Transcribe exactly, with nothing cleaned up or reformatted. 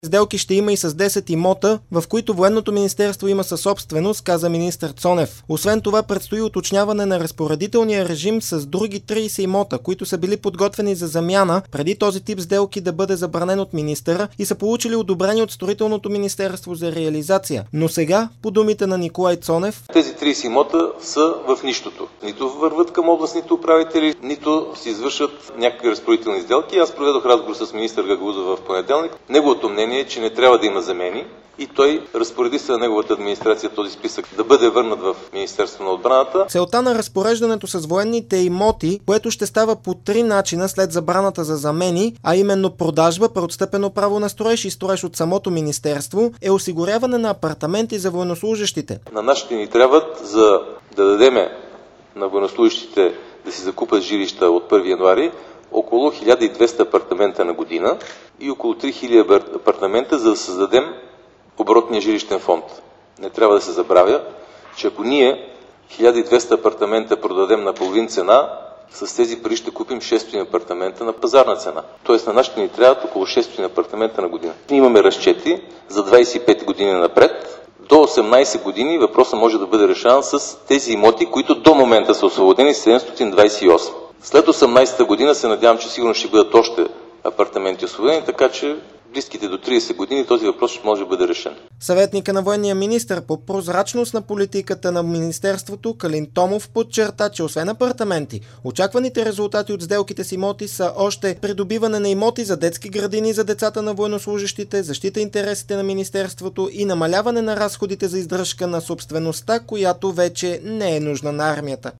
Сделки ще има и с десет имота, в които Военното министерство има съсобственост, каза министър Цонев. Освен това предстои уточняване на разпоредителния режим с други трийсет имота, които са били подготвени за замяна преди този тип сделки да бъде забранен от министъра и са получили одобрение от Строителното министерство за реализация. Но сега, по думите на Николай Цонев, тези трийсет имота са в нищото. Нито върват към областните управители, нито се извършват някакви разпоредителни сделки. Аз проведох разговор с министър Гагаузов в понеделник. Неговото мнение е, че не трябва да има замени и той разпореди се на неговата администрация този списък да бъде върнат в Министерството на отбраната. Целта на разпореждането с военните имоти, което ще става по три начина след забраната за замени, а именно продажба, преотстъпено право на строеж и строеж от самото министерство, е осигуряване на апартаменти за военнослужещите. На нашите ни трябват за да дадеме на военнослужещите да си закупят жилища от първи януари около хиляда и двеста апартамента на година и около три хиляди апартамента, за да създадем оборотния жилищен фонд. Не трябва да се забравя, че ако ние хиляда и двеста апартамента продадем на половин цена, с тези пари ще купим шестстотин апартамента на пазарна цена. Тоест на нашите ни трябват около шестстотин апартамента на година. Ние имаме разчети за двадесет и пет години напред. До осемнадесет години въпросът може да бъде решаван с тези имоти, които до момента са освободени, седемстотин двадесет и осем. След осемнадесета година се надявам, че сигурно ще бъдат още апартаменти освободени, така че близките до тридесет години този въпрос ще може да бъде решен. Съветника на военния министър по прозрачност на политиката на министерството Калин Томов подчерта, че освен апартаменти, очакваните резултати от сделките с имоти са още придобиване на имоти за детски градини за децата на военнослужещите, защита интересите на министерството и намаляване на разходите за издръжка на собствеността, която вече не е нужна на армията.